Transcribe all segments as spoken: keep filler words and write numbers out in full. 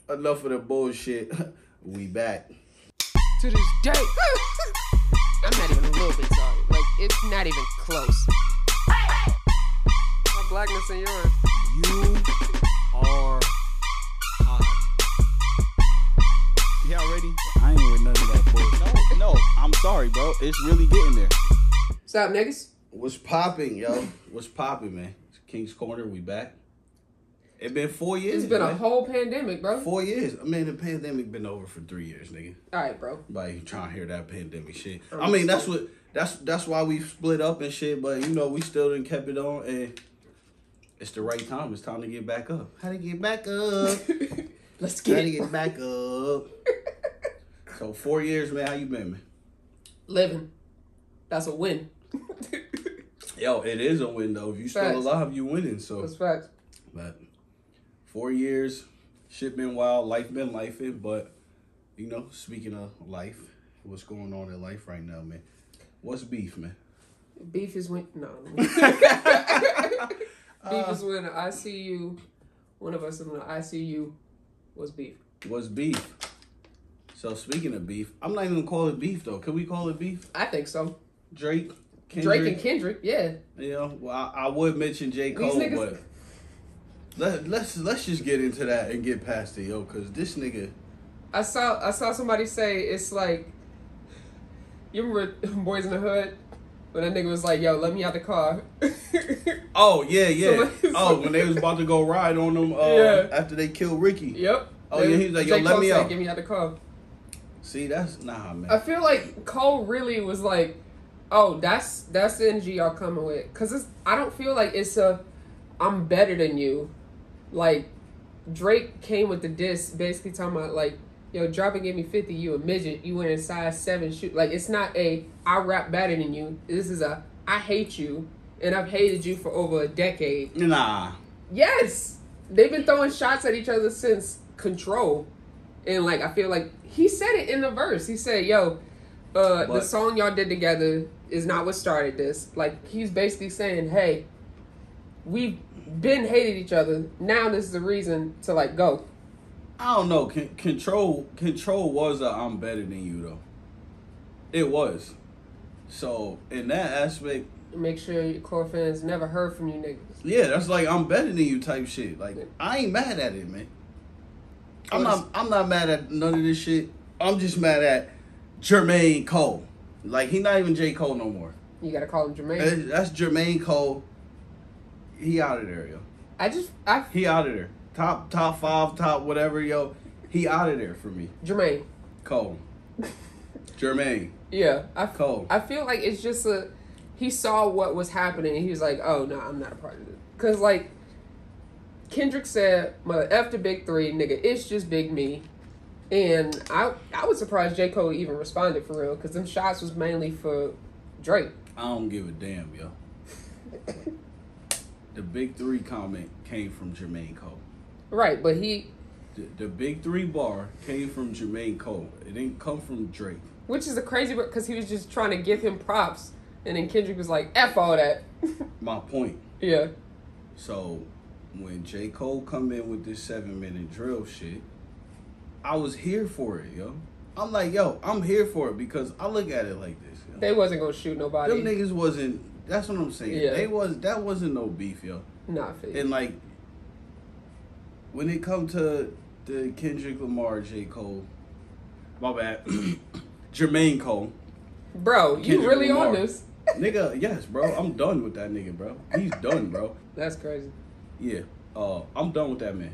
enough of the bullshit. We back. To this day, I'm not even a little bit sorry. Like, it's not even close. My blackness and yours. You are hot. Y'all ready? I ain't with none of that bullshit. No, no, I'm sorry, bro. It's really getting there. What's up, niggas? What's popping, yo? What's popping, man? It's King's Corner, we back. It's been four years. It's been man. a whole pandemic, bro. Four years. I mean, the pandemic been over for three years, nigga. All right, bro. Nobody trying to hear that pandemic shit. I'm I mean, that's sorry. what that's that's why we split up and shit. But you know, we still didn't kept it on, and it's the right time. It's time to get back up. How to get back up? Let's How get to it. get back up? So four years, man. How you been, man? Living. That's a win. Yo, it is a win though. If you still Facts. alive, you winning. So, That's facts. but four years, shit been wild. Life been lifing. But you know, speaking of life, what's going on in life right now, man? What's beef, man? Beef is when no. Beef is when the I C U. One of us in the I C U was beef. What's beef? So speaking of beef, I'm not even gonna call it beef though. Can we call it beef? I think so. Drake, Kendrick. Drake and Kendrick, yeah. You know, well, I, I would mention J. These Cole, niggas- but let, let's let's just get into that and get past it, yo. Cause this nigga, I saw I saw somebody say it's like, you remember Boys in the Hood when that nigga was like, "Yo, let me out the car." oh yeah, yeah. So- oh, when they was about to go ride on them, uh, Yeah. after they killed Ricky. Yep. Oh, yeah, he was like, "Yo, J. let Cole me said, out." Get me out the car. See, that's nah, man. I feel like Cole really was like, "Oh, that's that's the energy y'all coming with," because it's. I don't feel like it's a, "I'm better than you," like Drake came with the diss, basically talking about like, "Yo, drop and give me fifty, you a midget, you wearing size seven shoe." Like it's not a I rap better than you. This is a I hate you, and I've hated you for over a decade. Nah. Yes, they've been throwing shots at each other since Control, and like I feel like he said it in the verse. He said, "Yo, uh, the But- song y'all did together is not what started this." Like he's basically saying, "Hey, we've been hated each other. Now this is the reason to like go." I don't know. Con- control, control was a I'm better than you though. It was. So in that aspect, Make sure your core fans never heard from you niggas. yeah, that's like I'm better than you type shit. Like I ain't mad at it, man. I'm not. I'm not mad at none of this shit. I'm just mad at Jermaine Cole. Like he not even J. Cole no more. You gotta call him Jermaine. That's that's Jermaine Cole. He out of there, yo. I just I He out of there. Top top five, top whatever, yo. He out of there for me. Jermaine. Cole. Jermaine Yeah, I Cole. I feel like it's just a. He saw what was happening and he was like, "Oh no, I'm not a part of it." Cause like Kendrick said, "Mother F the big three, nigga. It's just Big Me," and I I was surprised J. Cole even responded for real. Cause them shots was mainly for Drake. I don't give a damn, yo. The big three comment came from Jermaine Cole. Right, but he, The, the big three bar came from Jermaine Cole. It didn't come from Drake. which is a crazy part, cause he was just trying to give him props, and then Kendrick was like, "F all that." My point. Yeah. So when J. Cole come in with this seven minute drill shit, I was here for it, yo. I'm like, yo, I'm here for it because I look at it like this, yo. They wasn't gonna shoot nobody. Them niggas wasn't. That's what I'm saying. Yeah. They was that wasn't no beef, yo. Nah, fake. And like when it come to the Kendrick Lamar, J. Cole, my bad, Jermaine Cole, Bro, you Kendrick really Lamar. on this? nigga, yes, bro, I'm done with that nigga, bro. He's done, bro. That's crazy. Yeah, uh, I'm done with that man.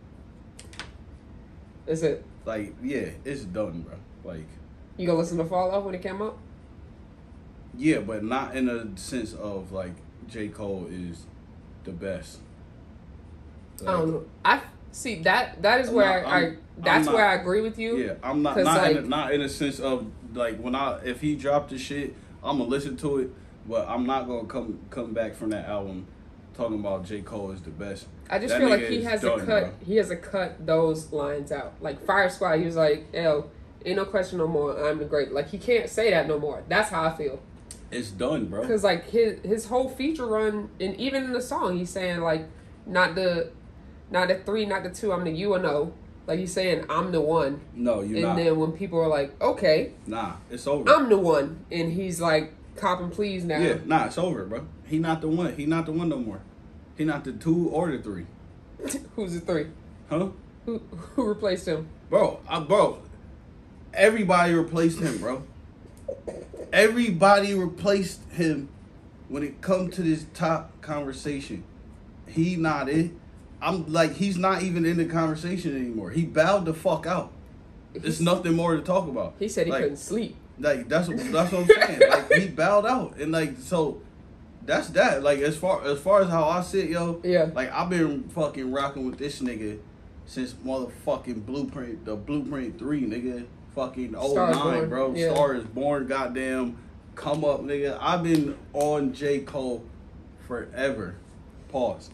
Is it? Like, yeah, it's done, bro. Like, You gonna listen to Fall Off when it came out? yeah, but not in a sense of like J. Cole is the best. I don't know. I see that. That is I'm where not- I. I'm- that's I'm not- where I agree with you. Yeah, I'm not 'Cause, not in a, like- not in a sense of like when I if he dropped the shit, I'm gonna listen to it, but I'm not gonna come come back from that album talking about J. Cole is the best. I just That feel like nigga he is has done, to cut. bro. He has to cut those lines out. Like Fire Squad, he was like, "L, ain't no question no more. I'm the great." Like he can't say that no more. That's how I feel. It's done, bro. Cause like his his whole feature run, and even in the song, he's saying like, not the, not the three, not the two. I'm the U and O. Like you saying, I'm the one. No, you're and not. then when people are like, okay, Nah, it's over. I'm the one, and he's like, cop and please now. Yeah, nah, it's over, bro. He not the one. He not the one no more. He not the two or the three. Who's the three? Huh? Who who replaced him? Bro, I, bro, everybody replaced him, bro. Everybody replaced him when it come to this top conversation. He not it. I'm like, he's not even in the conversation anymore. He bowed the fuck out. There's nothing more to talk about. He said he like, couldn't sleep. Like that's that's what I'm saying. Like he bowed out, and like so, that's that. Like as far as far as how I sit, yo. Yeah. Like I've been fucking rocking with this nigga since motherfucking Blueprint, the Blueprint three, nigga. Fucking oh Star is nine, Born. bro. Yeah. Star is Born, goddamn. Come up, nigga. I've been on J. Cole forever. Pause.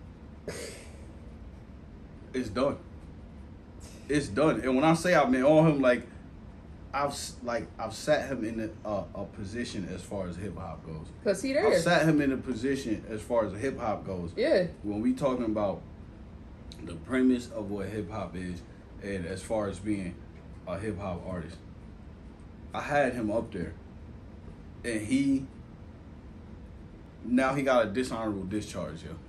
It's done. It's done. And when I say I've been on him, like I've s- like I've sat him in a, a, a position as far as hip hop goes. Cause he there. I've sat him in a position as far as hip hop goes. Yeah. When we talking about the premise of what hip hop is, and as far as being a hip hop artist, I had him up there, and he now he got a dishonorable discharge, yo.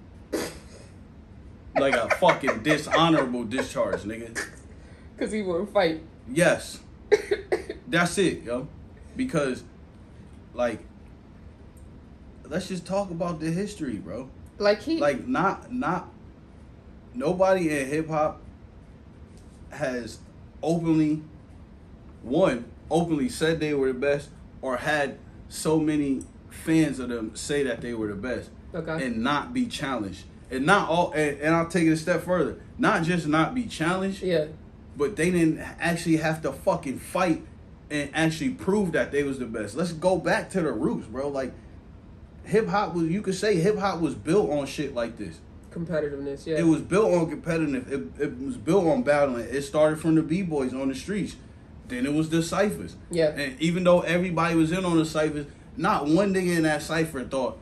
Like a fucking dishonorable discharge, nigga. Cause he wouldn't fight. Yes. That's it, yo. Because, like, let's just talk about the history, bro. Like he. Like, not, not, nobody in hip hop has openly, one, openly said they were the best, or had so many fans of them say that they were the best, Okay. and not be challenged. And not all, and, and I'll take it a step further. Not just not be challenged, Yeah. but they didn't actually have to fucking fight and actually prove that they was the best. Let's go back to the roots, bro. Like, hip hop was, you could say hip hop was built on shit like this. Competitiveness. Yeah. It was built on competitive. It, it was built on battling. It started from the b-boys on the streets. Then it was the ciphers. Yeah. And even though everybody was in on the ciphers, not one nigga in that cipher thought,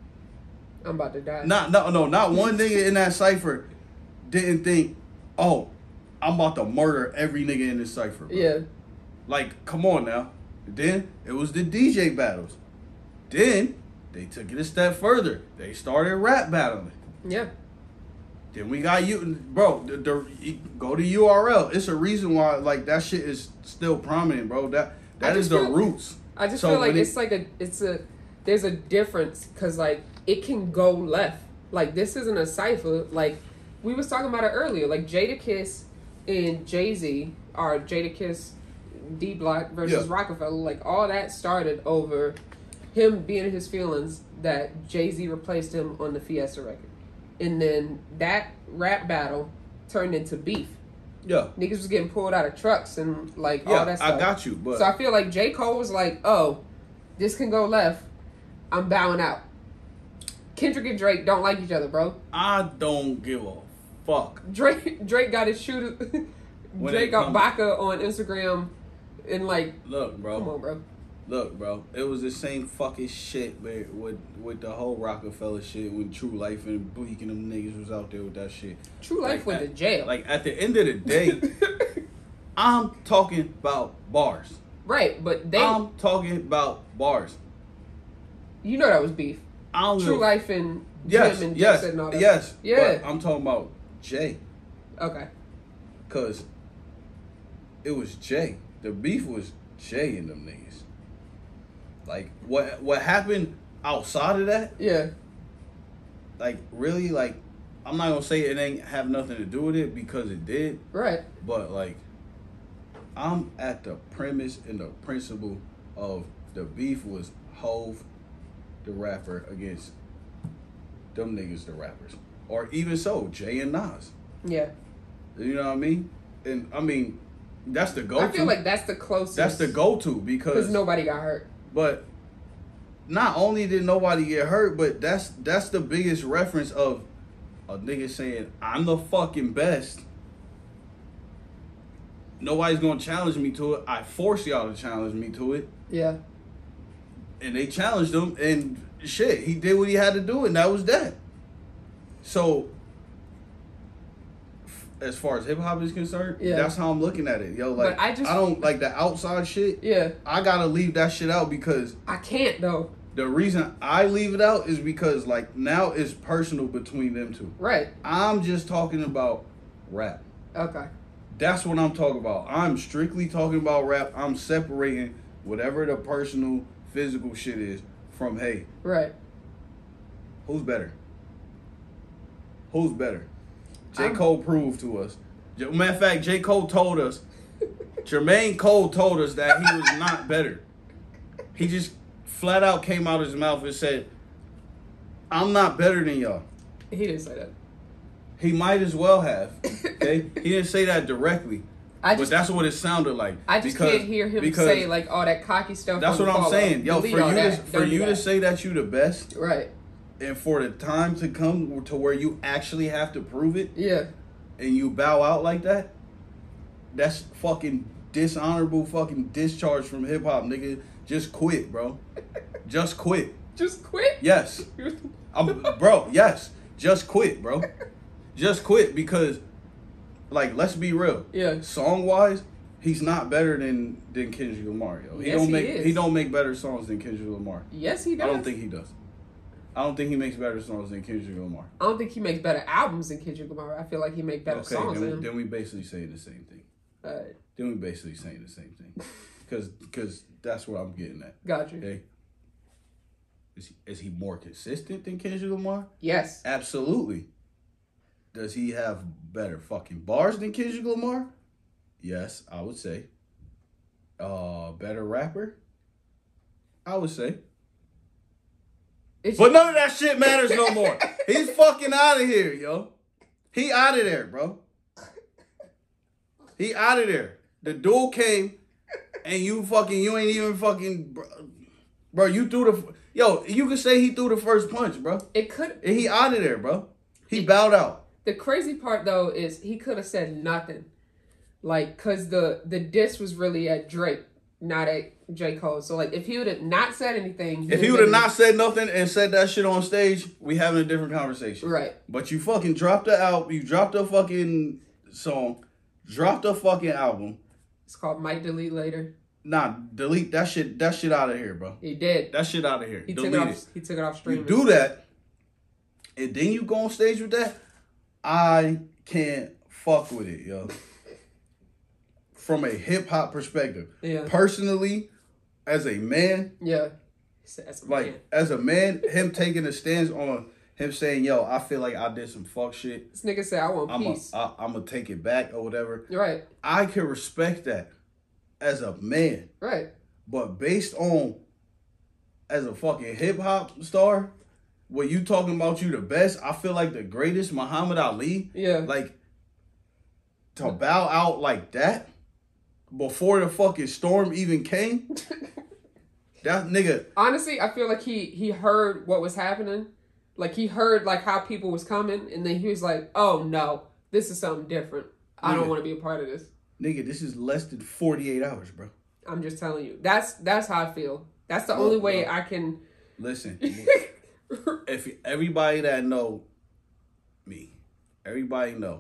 I'm about to die. Not no no not one nigga in that cipher didn't think, oh, I'm about to murder every nigga in this cipher, bro. Yeah. Like, come on now. Then it was the D J battles. Then they took it a step further. They started rap battling. Yeah. Then we got you, bro. The, the, go to U R L. It's a reason why like that shit is still prominent, bro. That I that is just the feel- roots. I just So feel like when it- it's like a it's a there's a difference because like it can go left. Like this isn't a cipher. Like we was talking about it earlier. Like Jadakiss and Jay Z are Jadakiss, D Block versus Yeah. Rockefeller. Like all that started over him being in his feelings that Jay Z replaced him on the Fiesta record, and then that rap battle turned into beef. Yeah. Niggas was getting pulled out of trucks and like Yeah, all that stuff. I got you, but So I feel like J. Cole was like, oh, this can go left. I'm bowing out. Kendrick and Drake don't like each other, bro. I don't give a fuck. Drake Drake got his shooter. When Drake it got come- Baca on Instagram and like, Look, bro. come on, bro. Look, bro, it was the same fucking shit with with, with the whole Rockefeller shit when True Life and Bleak and them niggas was out there with that shit. True Life Like, went at- to jail. Like at the end of the day, I'm talking about bars. right, but they, I'm talking about bars. you know that was beef. I don't True give- Life and Yes, Jim and yes, Jason and all that. yes. Yeah. But I'm talking about Jay, Okay. cause it was Jay. The beef was Jay and them niggas. Like what what happened outside of that? Yeah. Like really, like I'm not gonna say it ain't have nothing to do with it because it did, Right. but like I'm at the premise and the principle of the beef was Hove, the rapper, against them niggas, the rappers, or even so Jay and Nas. Yeah. You know what I mean? And I mean that's the go. I feel like that's the closest. that's the go to because because nobody got hurt. But not only did nobody get hurt, but that's that's the biggest reference of a nigga saying, I'm the fucking best. Nobody's gonna challenge me to it. I force y'all to challenge me to it. Yeah. And they challenged him and shit, he did what he had to do and that was that. So f- as far as hip hop is concerned, Yeah. that's how I'm looking at it. Yo, like But I just- I don't like the outside shit. Yeah. I gotta leave that shit out because I can't though. the reason I leave it out is because like now it's personal between them two. Right. I'm just talking about rap. Okay. That's what I'm talking about. I'm strictly talking about rap. I'm separating whatever the personal, physical shit is from, hey, Right. who's better? Who's better? J. I'm- Cole proved to us. J- Matter of fact, J. Cole told us, Jermaine Cole told us that he was not better. He just flat out came out of his mouth and said, I'm not better than y'all. He didn't say that. He might as well have. Okay? He didn't say that directly. I But just that's what it sounded like. I just Because- can't hear him because say like all that cocky stuff. That's on what the I'm call-up. saying. Yo, for Delete you all to that. for Don't do you to that. say that you the best, Right. and for the time to come to where you actually have to prove it, Yeah. and you bow out like that, that's fucking dishonorable fucking discharge from hip hop, nigga. Just quit, bro. Just quit. Just quit. Yes. I'm, bro, yes. Just quit, bro. Just quit because, like, let's be real. Yeah. Song wise, he's not better than than Kendrick Lamar. Yo. He Yes, don't he make is. he don't make better songs than Kendrick Lamar. Yes, he does. I don't think he does. I don't think he makes better songs than Kendrick Lamar. I don't think he makes better albums than Kendrick Lamar. I feel like he makes better Okay, songs then, than him. then we basically saying the same thing. Alright. Then we basically saying the same thing, because because that's what I'm getting at. Got you. Okay. Is he, is he more consistent than Kendrick Lamar? Yes. Absolutely. Does he have better fucking bars than Kendrick Lamar? Yes, I would say. Uh, better rapper? I would say. It's But none of that shit matters no more. He's fucking out of here, yo. He out of there, bro. He out of there. The duel came, and you fucking, you ain't even fucking, bro. bro you threw the, yo, you could say he threw the first punch, bro. it could. And he out of there, bro. He bowed out. The crazy part though is he could have said nothing, like, cause the the diss was really at Drake, not at J. Cole. So like, if he would have not said anything, If he would have not said nothing and said that shit on stage, we having a different conversation. right, But you fucking dropped the album, you dropped a fucking song, dropped a fucking album. it's called Might Delete Later. Nah, delete that shit. That shit out of here, bro. He did. That shit out of here. He Delete took it off. it. He took it off You streaming. do that, and then you go on stage with that. I can't fuck with it, yo. From a hip hop perspective, Yeah. personally, as a man, Yeah. He said, "That's a like man." as a man, him taking a stance on him saying, "Yo, I feel like I did some fuck shit. This nigga said, "I want I'm peace." a, I, I'm gonna take it back or whatever." Right. I can respect that as a man. Right. But based on as a fucking hip hop star, what you talking about you the best, I feel like the greatest Muhammad Ali, Yeah. like to bow out like that before the fucking storm even came. That nigga, Honestly, I feel like he he heard what was happening. Like he heard like how people was coming, and then he was like, "Oh no, this is something different. I don't Nigga. want to be a part of this." nigga, this is less than forty-eight hours, bro. I'm just telling you. That's that's how I feel. That's the Look, only way look. I can. Listen, if everybody that know me, everybody know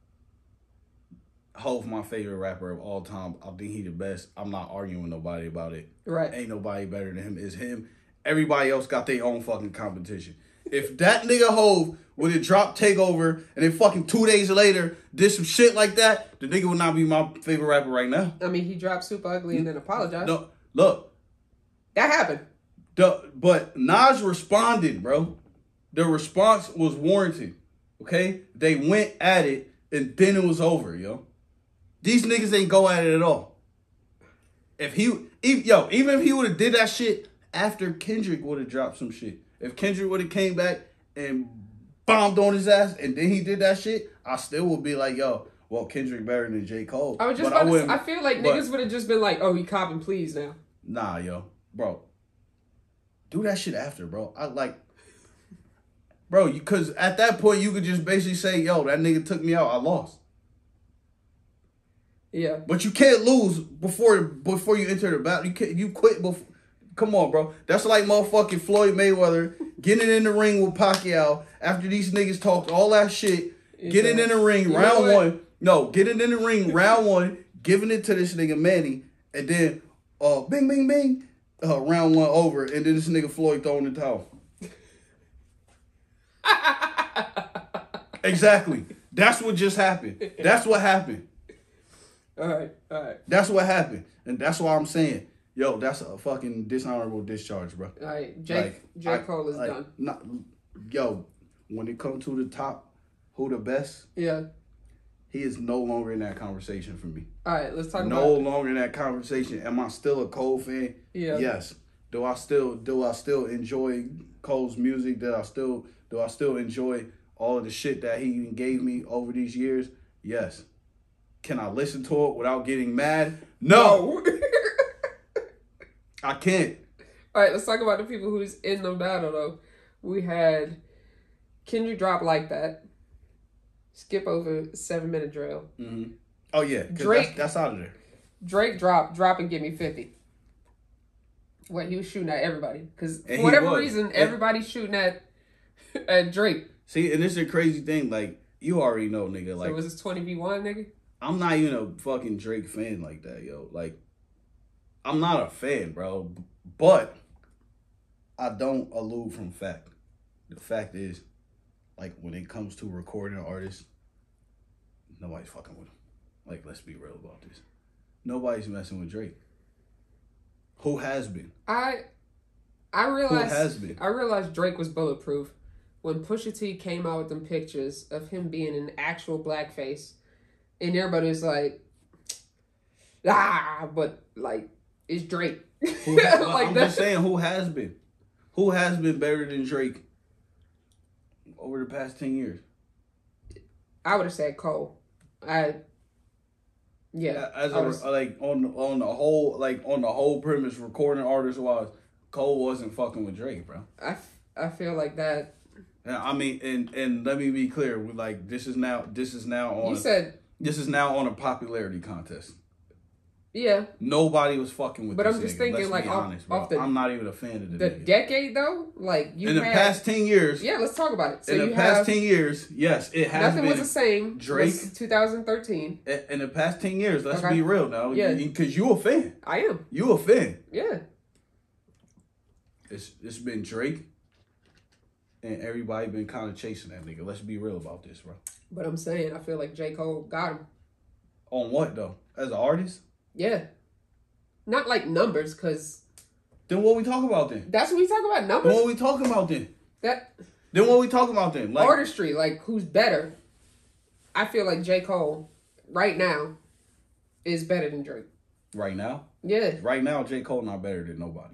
Hov my favorite rapper of all time. I think he the best. I'm not arguing with nobody about it. Right. Ain't nobody better than him. It's him. Everybody else got their own fucking competition. If that nigga Hov would have dropped Takeover and then fucking two days later did some shit like that, the nigga would not be my favorite rapper right now. I mean, he dropped Super Ugly and then apologized. No, look, That happened. the but Nas responded, bro. The response was warranted. Okay, they went at it and then it was over, yo. These niggas ain't go at it at all. If he, if, yo, even if he would have did that shit after Kendrick would have dropped some shit. If Kendrick would have came back and bombed on his ass and then he did that shit, I still would be like, yo, well, Kendrick better than J. Cole. I was just But about to say, wouldn't- I feel like but- niggas would have just been like, "Oh, he copping, please now." Nah, yo, bro, do that shit after, bro. I like, bro, you because at that point you could just basically say, yo, that nigga took me out, I lost. Yeah. But you can't lose before before you enter the battle. You can't, you quit before. Come on, bro. That's like motherfucking Floyd Mayweather getting in the ring with Pacquiao after these niggas talked all that shit. Get it in the ring, You know round what? one. No, get it in the ring, round one, giving it to this nigga Manny, and then uh bing bing bing, uh round one over, and then this nigga Floyd throwing the towel. Exactly. That's what just happened. That's what happened. All right, all right, That's what happened. And that's why I'm saying, yo, that's a fucking dishonorable discharge, bro. all right. Jake, Like, J. I- Cole is like, done. Not, yo, when it comes to the top, who the best, Yeah. he is no longer in that conversation for me. All right, let's talk No about. longer in that conversation. Am I still a Cole fan? Yeah. Yes. Do I still do I still enjoy Cole's music? Do I still do I still enjoy all of the shit that he gave me over these years? Yes. Can I listen to it without getting mad? No, I can't. All right, let's talk about the people who's in the battle though. We had Kendrick drop like that. Skip over seven minute drill. Mm-hmm. Oh yeah, 'cause Drake- That's, that's out of there. Drake drop, drop and give me fifty. What he was shooting at everybody because And for he whatever was. reason And- everybody's shooting at at Drake. See, and this is a crazy thing. Like you already know, nigga. Like so was this twenty v one, nigga? I'm not even a fucking Drake fan like that, yo. Like, I'm not a fan, bro. But I don't allude from fact. The fact is, like, when it comes to recording artists, nobody's fucking with him. Like, let's be real about this. Nobody's messing with Drake. Who has been? I I realized has been? I realized Drake was bulletproof when Pusha T came out with them pictures of him being in actual blackface, and everybody was like, ah, but like it's Drake. Who ha- Like I'm that- just saying, who has been? Who has been better than Drake over the past ten years? I would have said Cole. I yeah. As I a, was- like on on the whole like on the whole premise, recording artist wise, Cole wasn't fucking with Drake, bro. I, I feel like that. And I mean, and and let me be clear, with like this is now this is now on You said this is now on a popularity contest. yeah. Nobody was fucking with. But this I'm just nigga. thinking, Let's like, be off- honest, bro. off the- I'm not even a fan of the, The nigga. decade though, like you In the had, past ten years, yeah. Let's talk about it. So in you the past have ten years, yes, it has nothing been. was the same. Drake. Was two thousand thirteen. In the past ten years, let's Okay. be real now. Yeah. Because you a fan. I am. You a fan. Yeah. It's it's been Drake, and everybody been kind of chasing that nigga. Let's be real about this, bro. But I'm saying, I feel like J. Cole got him. On what though? As an artist? Yeah. Not like numbers, because Then what we talk about then? that's what we talk about, Then numbers. what we talking about then? That Then what we talking about then? Like artistry, like who's better? I feel like J. Cole, right now, is better than Drake. right now, Yeah. right now, J. Cole not better than nobody.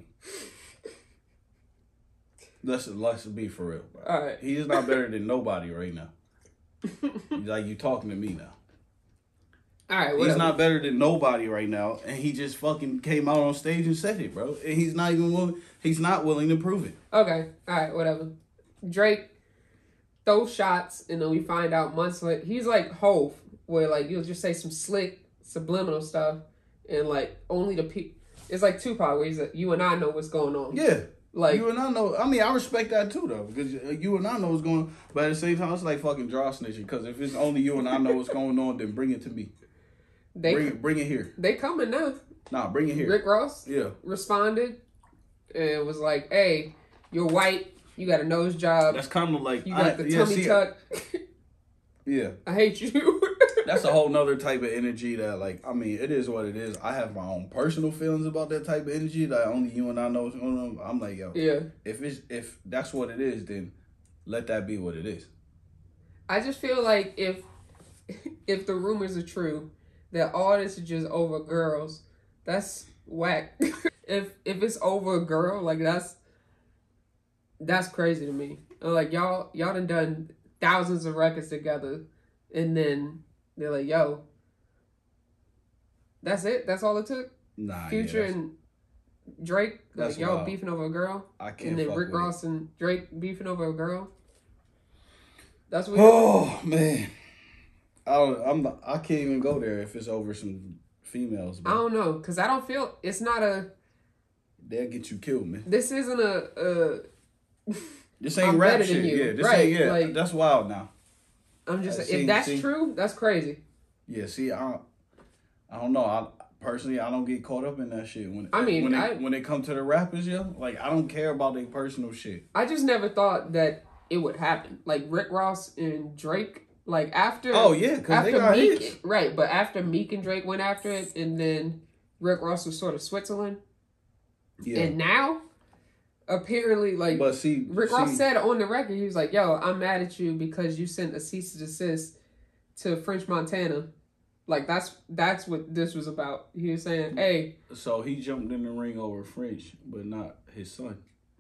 Let's let's be for real, bro. All right. He is not better than nobody right now. Like you talking to me now. All right, whatever. He's not better than nobody right now, and he just fucking came out on stage and said it, bro. And he's not even willing. He's not willing to prove it. Okay. All right, whatever. Drake throws shots, and then we find out months later. He's like Hove, where like you'll just say some slick, subliminal stuff, and like only the people. It's like Tupac, where he's like, you and I know what's going on. Yeah. Like, you and I know. I mean, I respect that too, though, because you and I know what's going on. But at the same time, it's like fucking draw snitching. Because if it's only you and I know what's going on, then bring it to me. they Bring it, bring it here. they coming now. Nah, bring it here. Rick Ross Yeah. responded and was like, "Hey, you're white. You got a nose job. That's kind of like You got I- the yeah, tummy see, tuck. Yeah, I hate you." that's a whole nother type of energy that, like, I mean, it is what it is. I have my own personal feelings about that type of energy that only you and I know what's going on. I'm like, yo, Yeah. if it's if that's what it is, then let that be what it is. I just feel like if if the rumors are true that all this is just over girls, that's whack. if if it's over a girl, like that's that's crazy to me. Like y'all y'all done done thousands of records together, and then they're like, "Yo, that's it. That's all it took." Nah, Future yeah, that's- and Drake, that's like y'all wild. beefing over a girl, I can't. and then fuck Rick with it. Ross and Drake beefing over a girl. That's what. Oh man, I don't, I'm not, I can't even go there if it's over some females. I Bro. don't know, cause I don't feel it's not a. They'll get you killed, man. This isn't a. a This ain't I'm rap better than shit. you. Yeah, this Right, ain't yeah. like- That's wild now. I'm just Uh, saying, see- if that's see? true, that's crazy. Yeah, see, I don't, I don't know. I personally, I don't get caught up in that shit. When I mean, when it, I- when it comes to the rappers, yo, like I don't care about their personal shit. I just never thought that it would happen. Like Rick Ross and Drake, like after Oh, yeah, 'cause after they got Meek, hits. right? But after Meek and Drake went after it, and then Rick Ross was sort of Switzerland, Yeah, and now apparently, like but see, Rick see, Ross said on the record, he was like, "Yo, I'm mad at you because you sent a cease and desist to French Montana." Like that's that's what this was about. He was saying, "Hey, So he jumped in the ring over French, but not his son.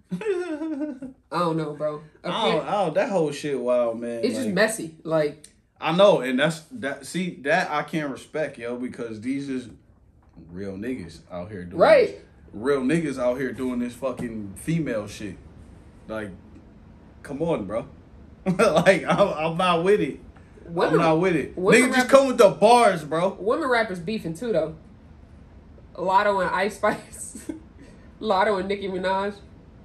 I don't know, bro. I Appar- don't, I don't, that whole shit, wild man. it's just Like, messy. Like I know, and that's that. See, that I can't respect, yo, because these is real niggas out here doing Right. this. Real niggas out here doing this fucking female shit. Like, come on, bro. Like, I'm, I'm not with it. women, I'm not with it. women Nigga, just rappers- come with the bars, bro. women rappers beefing too, though. Lotto and Ice Spice, Lotto and Nicki Minaj.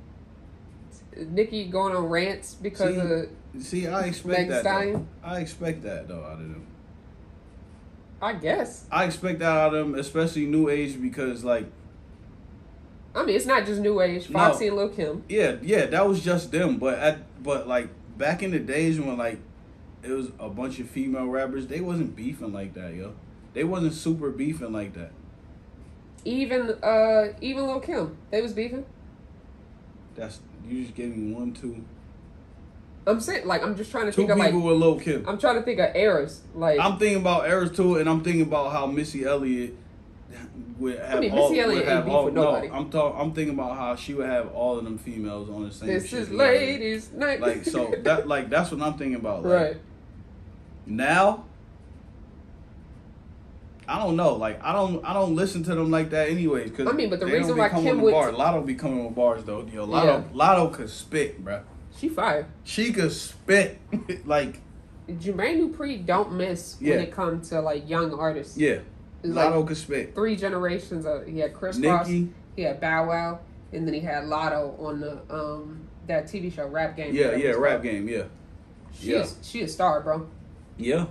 Nicki going on rants because See, of See, I expect Meg that. Stallion? Though. I expect that though out of them. I guess. I expect that out of them, especially new age, because like, I mean, it's not just new age. No. Foxy and Lil Kim. yeah, yeah, that was just them. But at but like back in the days when like it was a bunch of female rappers, they wasn't beefing like that, yo. They wasn't super beefing like that. Even uh, even Lil Kim, they was beefing. That's you just gave me one, two, I'm saying, like, I'm just trying to two think people of like, with Lil Kim. I'm trying to think of eras. Like, I'm thinking about eras too, and I'm thinking about how Missy Elliott would have mean, all. Missy Elliott would ain't have beef all with no, nobody. I'm talking. I'm thinking about how she would have all of them females on the same. this shit is together. ladies' night. Like so that like that's what I'm thinking about. Like, right. now, I don't know. Like I don't I don't listen to them like that anyway. Cause I mean, but the they reason don't be why coming Kim with would- bars. Lotto be coming with bars though. Yo, Lotto Yeah. Lotto could spit, bruh. She fired. She could spit. Like Jermaine Dupri don't miss Yeah. when it comes to like young artists. yeah, It's Lotto like could spit. three generations of he had Chris Cross, Nicki. he had Bow Wow, and then he had Lotto on the um that T V show Rap Game. Yeah, whatever yeah, it's rap called. game. Yeah, She Yeah. is she a star, bro. yeah.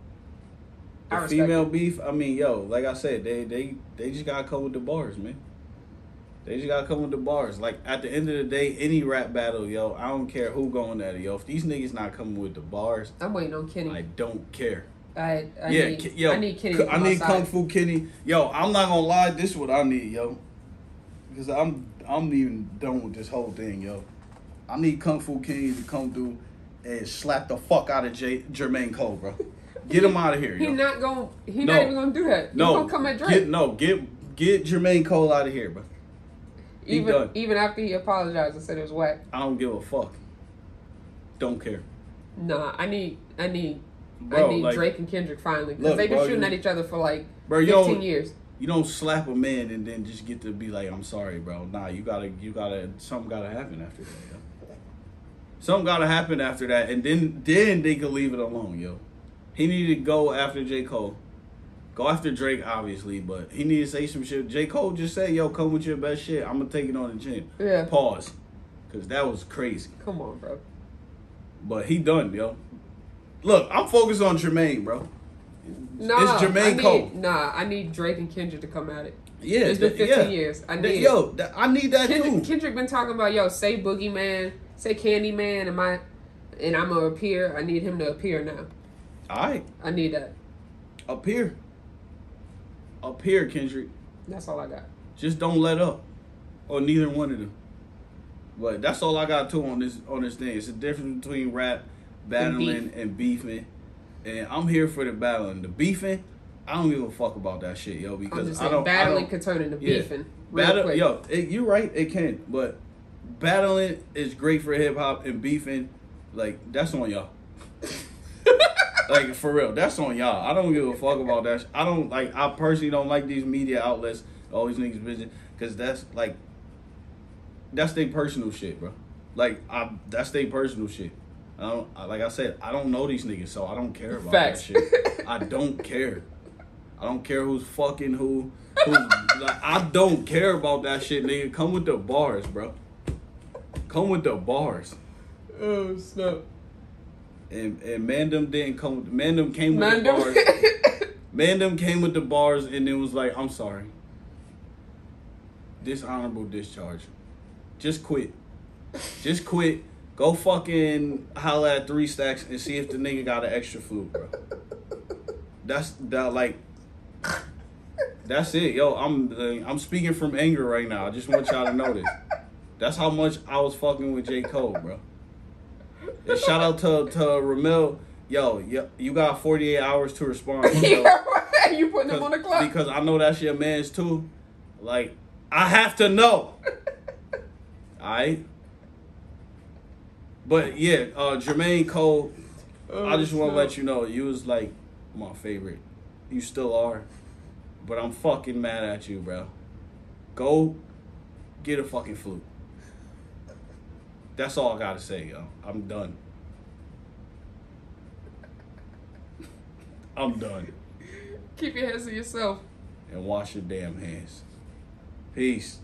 I The respect female it. beef. I mean, yo, like I said, they they they just gotta come with the bars, man. They just gotta come with the bars. Like at the end of the day, any rap battle, yo, I don't care who going at it, yo. If these niggas not coming with the bars, I'm waiting on Kenny. I don't care. I I yeah, need Ke- yo, I need Kenny. K- to I come need outside. Kung Fu Kenny. Yo, I'm not gonna lie. This is what I need, yo. Because I'm I'm even done with this whole thing, yo. I need Kung Fu Kenny to come through and slap the fuck out of J- Jermaine Cole, bro. Get him out of here, He yo. not gonna he No. not even gonna do that. He no, gonna come at Drake. Get, no, get get Jermaine Cole out of here, bro. He even done. even after he apologized and said it was whack. I don't give a fuck. Don't care. Nah, I need I need Bro, I need like, Drake and Kendrick finally because look, they've been bro, shooting you- at each other for like Bro, you fifteen don't- years. You don't slap a man and then just get to be like, I'm sorry, bro. Nah, you gotta, you gotta, something gotta happen after that, yo. Something gotta happen after that, and then, then they could leave it alone, yo. He needed to go after J. Cole. Go after Drake, obviously, but he needed to say some shit. J. Cole just said, yo, come with your best shit. I'm gonna take it on the chin. Yeah. Pause. Because that was crazy. Come on, bro. But he done, yo. Look, I'm focused on Jermaine, bro. Nah, It's Jermaine I need, Cole. Nah, I need Drake and Kendrick to come at it. Yeah, It's been th- fifteen yeah. years. I Th- need it. Yo, th- I need that Kendrick, too. Kendrick been talking about yo, say Boogeyman, say Candyman, and my, and I'm gonna appear. I need him to appear now. All right, I need that. up here. Up here, Kendrick. That's all I got. Just don't let up. Or neither one of them. But that's all I got too on this on this thing. It's the difference between rap, battling, and, beefing. And I'm here for the battling. The beefing, I don't give a fuck about that shit, yo. I'm Because just I saying, don't. I battling don't, could turn into yeah. beefing. Real Battle, quick. yo, it, you're right. It can, but battling is great for hip hop, and beefing, like that's on y'all. Like for real, that's on y'all. I don't give a fuck about that. sh- I don't like. I personally don't like these media outlets. All these niggas visit because that's like that's their personal shit, bro. Like I, that's their personal shit. I don't. I, like I said, I don't know these niggas, so I don't care about Facts. that shit. I don't care. I don't care who's fucking who. Who's, like, I don't care about that shit, nigga. Come with the bars, bro. Come with the bars. Oh snap! And and Mandem didn't come. Mandem came with Mandem. the bars. Mandem came with the bars, and it was like, I'm sorry. Dishonorable discharge. Just quit. Just quit. Go fucking holla at Three Stacks and see if the nigga got an extra food, bro. That's that like. That's it, yo. I'm I'm speaking from anger right now. I just want y'all to know this. That's how much I was fucking with J. Cole, bro. And shout out to to Ramel. Yo, yo, you got forty-eight hours to respond. Yeah, right. You putting him on the clock because I know that's your man's too. Like, I have to know. Alright? But yeah, uh, Jermaine Cole, oh, I just want to shit. let you know, you was like my favorite. You still are. But I'm fucking mad at you, bro. Go get a fucking flute. That's all I gotta say, yo. I'm done. I'm done. Keep your hands to yourself. And wash your damn hands. Peace.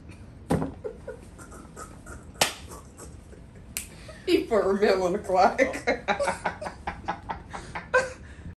He put Ramel on the clock.